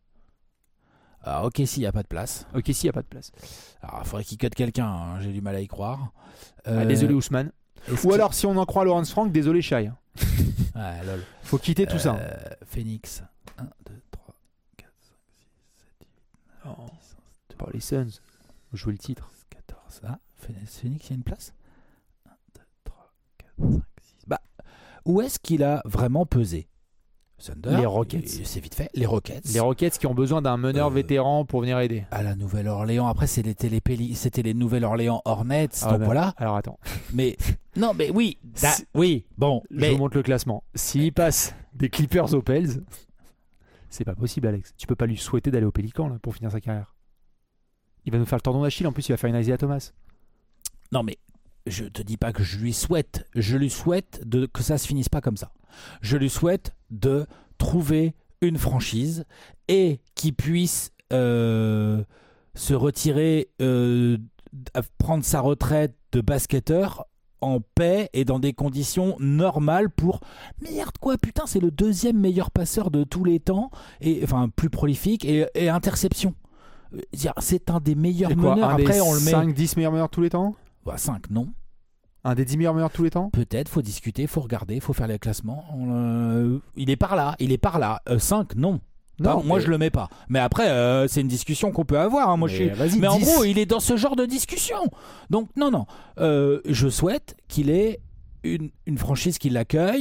Ah, ok si, il n'y a pas de place. Ok si, il n'y a pas de place. Alors il faudrait qu'il cut quelqu'un, hein. J'ai du mal à y croire. Euh... Ah, désolé Ousmane. Ou qu'il... alors si on en croit Lawrence Frank, désolé Shai. Ah, lol. Faut quitter tout euh, ça. Phoenix. un, deux, trois, quatre, cinq, six, sept, huit, neuf, dix, Par les Suns. Jouer le titre. quatorze. Ah, Phoenix, il y a une place. un, deux, trois, quatre, cinq, six. Bah, où est-ce qu'il a vraiment pesé? Thunder, les Rockets. C'est vite fait. Les Rockets. Les Rockets qui ont besoin d'un meneur euh, vétéran pour venir aider. À la Nouvelle-Orléans. Après, c'était les, Péli... c'était les Nouvelle-Orléans Hornets. Ah, donc ben, voilà. Alors attends. Mais non, mais oui. Da... Oui, bon. Je mais... vous montre le classement. S'il passe des Clippers aux Pels, c'est pas possible, Alex. Tu peux pas lui souhaiter d'aller au Pélican là, pour finir sa carrière. Il va nous faire le tendon d'Achille. En plus, il va faire une Isaiah Thomas. Non, mais je te dis pas que je lui souhaite. Je lui souhaite de... que ça se finisse pas comme ça. Je lui souhaite de trouver une franchise et qui puisse euh, se retirer, euh, prendre sa retraite de basketteur en paix et dans des conditions normales pour merde quoi putain c'est le deuxième meilleur passeur de tous les temps et enfin plus prolifique et, et interception. C'est un des meilleurs quoi, meneurs. Un Après des on le met cinq dix meilleurs meneurs de tous les temps. Bah, cinq non. Un des dix meilleurs meneurs de tous les temps? Peut-être, faut discuter, faut regarder, faut faire les classements. Euh, il est par là, il est par là. Euh, cinq, non. Non, non moi mais... je le mets pas. Mais après, euh, c'est une discussion qu'on peut avoir. Hein. Moi, mais je suis... mais en gros, il est dans ce genre de discussion. Donc, non, non. Euh, je souhaite qu'il ait une, une franchise qui l'accueille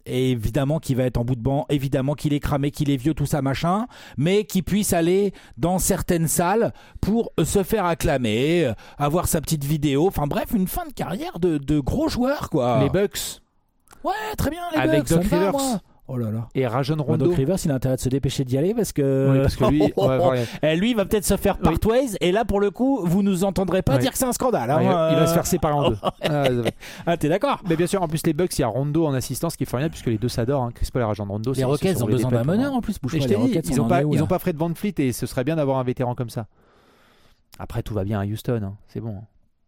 et évidemment qu'il va être en bout de banc, évidemment qu'il est cramé, qu'il est vieux, tout ça machin, mais qu'il puisse aller dans certaines salles pour se faire acclamer, avoir sa petite vidéo, enfin bref, une fin de carrière de, de gros joueurs quoi. Les Bucks. Ouais, très bien les avec Bucks. Doc ça me va, Rivers. moi. Oh là là. Et Rajon Bah, Rondo. Doc Rivers, il a intérêt de se dépêcher d'y aller parce que, Oui, parce que lui, on va voir les- Eh, lui, il va peut-être se faire Oui. part ways. Et là, pour le coup, vous nous entendrez pas Ouais. dire que c'est un scandale. hein. Ouais, il va Euh, se faire séparer en deux. Ah, ça va. Ah, t'es d'accord? Mais bien sûr, en plus, les Bucks, il y a Rondo en assistance qui est formidable puisque les deux s'adorent. Hein. Chris Paul et Rajon Rondo. Les c'est- Rockets ce sont ont les besoin d'un dépêches, meneur hein. en plus. Bouge Mais pas, je les t'ai dit, Rockets, ils on ont en pas, est où, ils là ont pas Fred VanVleet et ce serait bien d'avoir un vétéran comme ça. Après, tout va bien à Houston. Hein. C'est bon. hein.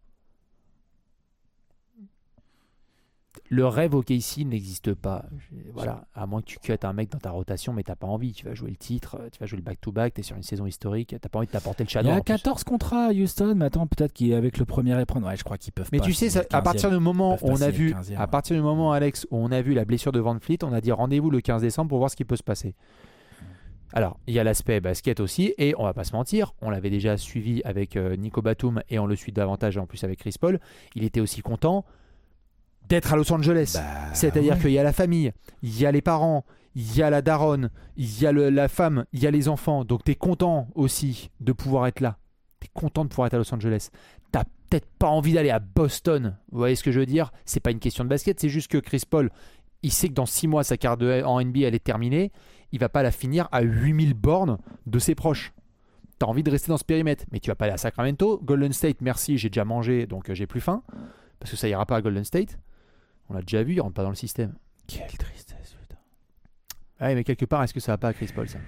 Le rêve au K C n'existe pas. Je- Voilà, à moins que tu cuttes un mec dans ta rotation, mais t'as pas envie. Tu vas jouer le titre, tu vas jouer le back-to-back, t'es sur une saison historique, t'as pas envie de t'apporter le Il y château. a quatorze contrats à Houston, mais attends, peut-être qu'avec le premier éprendre. Ouais, je crois qu'ils peuvent Mais pas. tu sais, signer ça- le à partir quinzième. du moment Ils où peuvent on pas a signer vu, le quinzième, à ouais. partir du moment, Alex, où on a vu la blessure de Van Fleet, on a dit rendez-vous le quinze décembre pour voir ce qui peut se passer. Alors, il y a l'aspect basket aussi, et on va pas se mentir, on l'avait déjà suivi avec euh, Nico Batum et on le suit davantage en plus avec Chris Paul. Il était aussi content d'être à Los Angeles. Bah, C'est-à-dire ouais. qu'il y a la famille, il y a les parents, il y a la daronne, il y a le- la femme, il y a les enfants. Donc tu es content aussi de pouvoir être là. Tu es content de pouvoir être à Los Angeles. T'as peut-être pas envie d'aller à Boston. Vous voyez ce que je veux dire? C'est pas une question de basket, c'est juste que Chris Paul, il sait que dans six mois, sa carrière de- en N B A, elle est terminée. Il va pas la finir à huit mille bornes de ses proches. Tu as envie de rester dans ce périmètre, mais tu vas pas aller à Sacramento. Golden State, merci, j'ai déjà mangé, donc euh, j'ai plus faim. Parce que ça ira pas à Golden State. On l'a déjà vu, il rentre pas dans le système. Quelle tristesse, putain. Ah oui, mais quelque part, est-ce que ça va pas à Chris Paul, ça?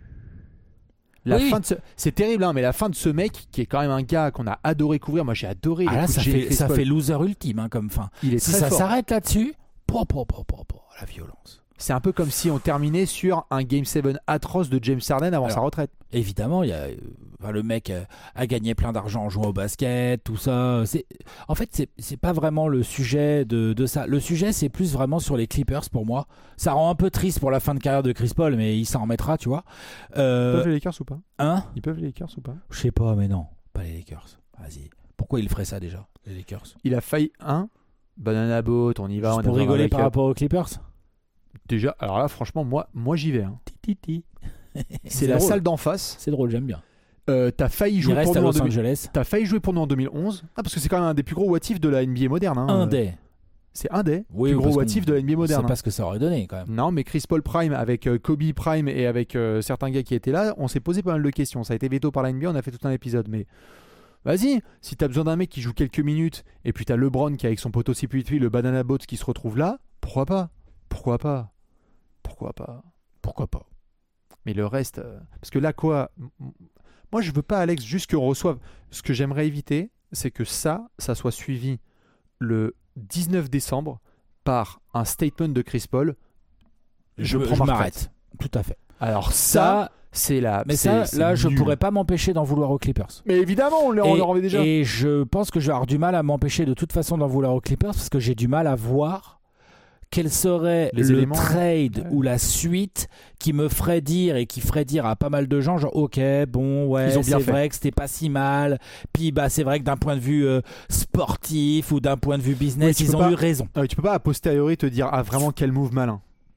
La Oui. fin de ce... C'est terrible, hein, mais la fin de ce mec, qui est quand même un gars qu'on a adoré couvrir, moi j'ai adoré les Ah là, coups de ça génie de fait, Chris ça Paul. fait loser ultime hein, comme fin. Il est Si très ça fort. s'arrête là-dessus, po, po, po, po, po, la violence. C'est un peu comme si on terminait sur un Game sept atroce de James Harden avant Alors, sa retraite. Évidemment, il y a, euh, enfin, le mec euh, a gagné plein d'argent en jouant au basket, tout ça. C'est, en fait, c'est, c'est pas vraiment le sujet de, de ça. Le sujet, c'est plus vraiment sur les Clippers pour moi. Ça rend un peu triste pour la fin de carrière de Chris Paul, mais il s'en remettra, tu vois. Ils Euh, peuvent les Lakers ou pas? hein Ils peuvent les Lakers ou pas? Je sais pas, mais non, pas les Lakers. Vas-y. Pourquoi il ferait ça déjà, les Lakers? Il a failli un Banana Boat, on y va, Juste on a pour besoin d'un rigoler par backup. rapport aux Clippers. Déjà, alors là, franchement, moi, moi j'y vais. hein. Ti, ti, ti. C'est la drôle. salle d'en face. C'est drôle, j'aime bien. Euh, t'as failli Il jouer reste pour à nous en Los deux mille Angeles. T'as failli jouer pour nous en deux mille onze. Ah, parce que c'est quand même un des plus gros what if de la N B A moderne. hein. Un des. C'est un des Oui, plus parce gros what qu'on- if de la N B A Je sais moderne. pas ce que ça aurait donné quand même. Non, mais Chris Paul Prime avec euh, Kobe Prime et avec euh, certains gars qui étaient là, on s'est posé pas mal de questions. Ça a été veto par la N B A, on a fait tout un épisode. Mais vas-y, si t'as besoin d'un mec qui joue quelques minutes et puis t'as LeBron qui avec son poteau six huit le Banana Boat qui se retrouve là, pourquoi pas? Pourquoi pas? Pourquoi pas? Pourquoi pas? Mais le reste, euh, parce que là quoi, m- m- moi je veux pas Alex juste qu'on reçoive. Ce que j'aimerais éviter, c'est que ça, ça soit suivi le dix-neuf décembre par un statement de Chris Paul. Je, prends ma retraite. m'arrête. Tout à fait. Alors ça, Ça, c'est la. mais c'est- ça, c'est là, je nul. pourrais pas m'empêcher d'en vouloir aux Clippers. Mais évidemment, on leur, on Et, leur en avait déjà. et je pense que je vais avoir du mal à m'empêcher de toute façon d'en vouloir aux Clippers parce que j'ai du mal à voir quel serait Les le éléments. trade Ouais. ou la suite qui me ferait dire et qui ferait dire à pas mal de gens genre ok bon ouais Ils ont bien c'est fait. vrai que c'était pas si mal puis bah c'est vrai que d'un point de vue euh, sportif ou d'un point de vue business Oui, tu ils peux ont pas- eu raison. Euh, tu peux pas a posteriori te dire ah vraiment quel move malin.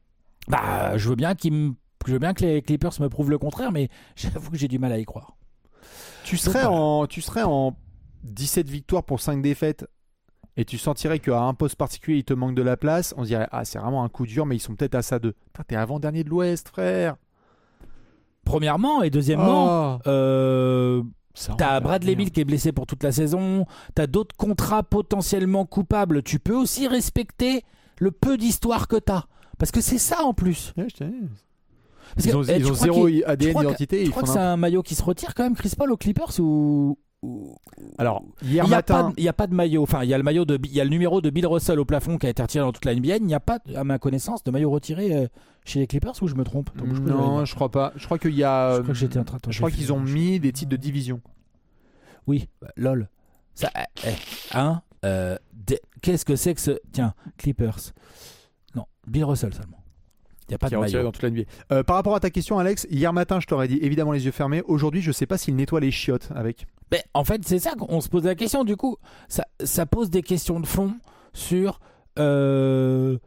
Bah je veux bien qu'ils me je veux bien que les Clippers me prouvent le contraire mais j'avoue que j'ai du mal à y croire. Tu serais voilà. en, tu serais en dix-sept victoires pour cinq défaites et tu sentirais qu'à un poste particulier il te manque de la place. On se dirait ah c'est vraiment un coup dur mais ils sont peut-être à ça de. Putain, t'es avant dernier de l'Ouest frère. Premièrement et deuxièmement Oh. euh, Ça t'as rend Bradley bien. Beal qui est blessé pour toute la saison, t'as d'autres contrats potentiellement coupables, tu peux aussi respecter le peu d'histoire que t'as. Parce que c'est ça en plus. Ouais, je t'ai dit. Parce Ils que, ont, eh, ils tu ont crois zéro qu'il- A D tu N crois que- identité. Tu Ils crois font que c'est n'importe- un maillot qui se retire quand même, Chris Paul aux Clippers ou... ou- Alors Il hier n'y a, matin. pas de- il y a pas de maillot, enfin il y a le maillot de, Bi- il y a le numéro de Bill Russell au plafond qui a été retiré dans toute la N B A. Il n'y a pas, à ma connaissance, de maillot retiré euh, chez les Clippers ou je me trompe? Attends, je peux Non, vérifier. je crois pas. Je crois qu'il y a. Je crois que j'étais en train de- Je crois j'ai qu'ils fait- ont mis des titres de division. Oui, bah, lol. Ça, eh, eh, hein, euh, des- qu'est-ce que c'est que ce... Tiens, Clippers. Non, Bill Russell seulement. Il n'y a pas Qui de est retiré maillot. dans toute la N B A. Euh, par rapport à ta question, Alex, hier matin, je t'aurais dit évidemment les yeux fermés. Aujourd'hui, je sais pas s'il nettoie les chiottes avec. Mais en fait, c'est ça qu'on se pose la question. Du coup, ça, ça pose des questions de fond sur... euh,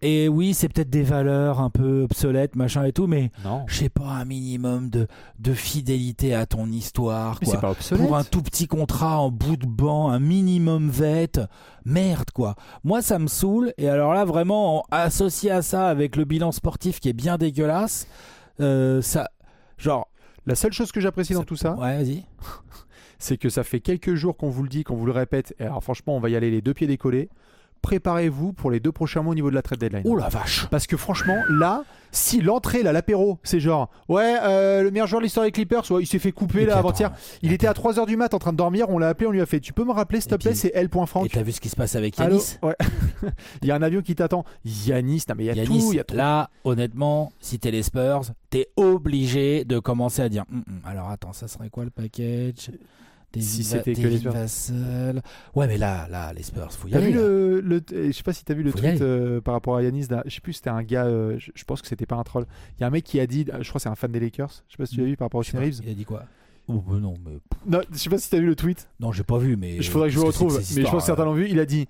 Et oui, c'est peut-être des valeurs un peu obsolètes, machin et tout, mais Non. je sais pas, un minimum de, de fidélité à ton histoire. Mais Quoi. c'est pas obsolète. Pour un tout petit contrat en bout de banc, un minimum vête, merde quoi. Moi ça me saoule, et alors là vraiment, associé à ça avec le bilan sportif qui est bien dégueulasse, euh, ça, genre... La seule chose que j'apprécie dans tout ça, Ouais, vas-y. c'est que ça fait quelques jours qu'on vous le dit, qu'on vous le répète, et alors franchement, on va y aller les deux pieds décollés. Préparez-vous pour les deux prochains mois au niveau de la trade deadline. Oh la vache. Parce que franchement, là, si l'entrée, là, l'apéro, c'est genre, ouais, euh, le meilleur joueur de l'histoire des Clippers, ouais, il s'est fait couper Et là puis, avant-hier. attends, Il attends. était à trois heures du mat en train de dormir, on l'a appelé, on lui a fait, tu peux me rappeler s'il te Et plaît, puis- c'est L. Et Franck. t'as vu ce qui se passe avec Allô Yanis? Ouais. Il y a un avion qui t'attend. Yanis, non mais il y a Yanis, tout, il y a trop. là, honnêtement, si t'es les Spurs, t'es obligé de commencer à dire Hum, hum, alors attends, ça serait quoi le package? David Si Va- c'était que David les Spurs. Vassell. Ouais, mais là, là, les Spurs, faut y T'as aller. vu là. le, le je sais pas si t'as vu le Faut y tweet aller. euh, par rapport à Yanis, d'un- je sais plus, c'était un gars, euh, je, je pense que c'était pas un troll. Il y a un mec qui a dit, je crois que c'est un fan des Lakers, je sais pas si tu l'as vu par rapport au Je sais Austin pas, Reeves. Il a dit quoi? Oh, bah non, mais. Non, je sais pas si t'as vu le tweet. Non, j'ai pas vu, mais. Il faudrait que je le parce retrouve, c'est ces mais je pense que histoires, certains l'ont vu. Il a dit,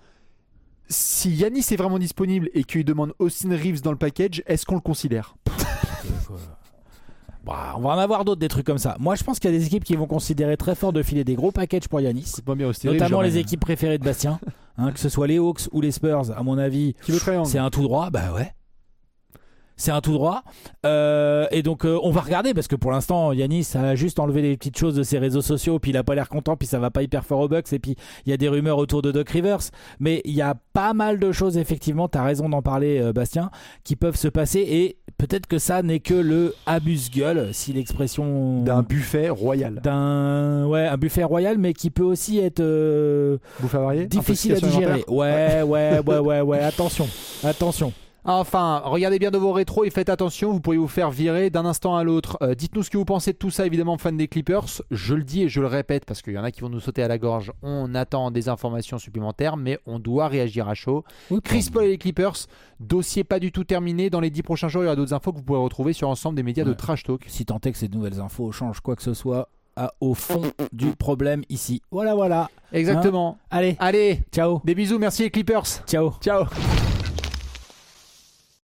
si Yanis est vraiment disponible et qu'il demande Austin Reeves dans le package, est-ce qu'on le considère? euh, faut- Bah, on va en avoir d'autres des trucs comme ça. Moi, je pense qu'il y a des équipes qui vont considérer très fort de filer des gros packages pour Yanis. Écoute-moi bien, Austin Reeves, Notamment j'emmène. les équipes préférées de Bastien, hein, que ce soit les Hawks ou les Spurs, à mon avis, Qui veut triangle? c'est un tout droit. Bah ouais, c'est un tout droit. Euh, et donc euh, on va regarder parce que pour l'instant, Yanis a juste enlevé des petites choses de ses réseaux sociaux, puis il a pas l'air content, puis ça va pas hyper fort aux Bucks, et puis il y a des rumeurs autour de Doc Rivers. Mais il y a pas mal de choses, effectivement, t'as raison d'en parler, euh, Bastien, qui peuvent se passer, et peut-être que ça n'est que le abuse-gueule, si l'expression D'un buffet royal. d'un ouais un buffet royal, mais qui peut aussi être euh, Bouffe à varier? difficile à Intoxication digérer. alimentaire? Ouais, ouais, ouais, ouais, ouais. Attention, attention. Enfin, regardez bien de vos rétros et faites attention, vous pourriez vous faire virer d'un instant à l'autre. Euh, dites-nous ce que vous pensez de tout ça, évidemment, fans des Clippers. Je le dis et je le répète parce qu'il y en a qui vont nous sauter à la gorge. On attend des informations supplémentaires, mais on doit réagir à chaud. Chris Paul et les Clippers, dossier pas du tout terminé. Dans les dix prochains jours, il y aura d'autres infos que vous pourrez retrouver sur l'ensemble des médias Ouais. de Trash Talk. Si tant est que ces nouvelles infos changent quoi que ce soit à, au fond du problème ici. Voilà, voilà. Exactement. Allez, Allez, ciao, des bisous, merci les Clippers. ciao. Ciao.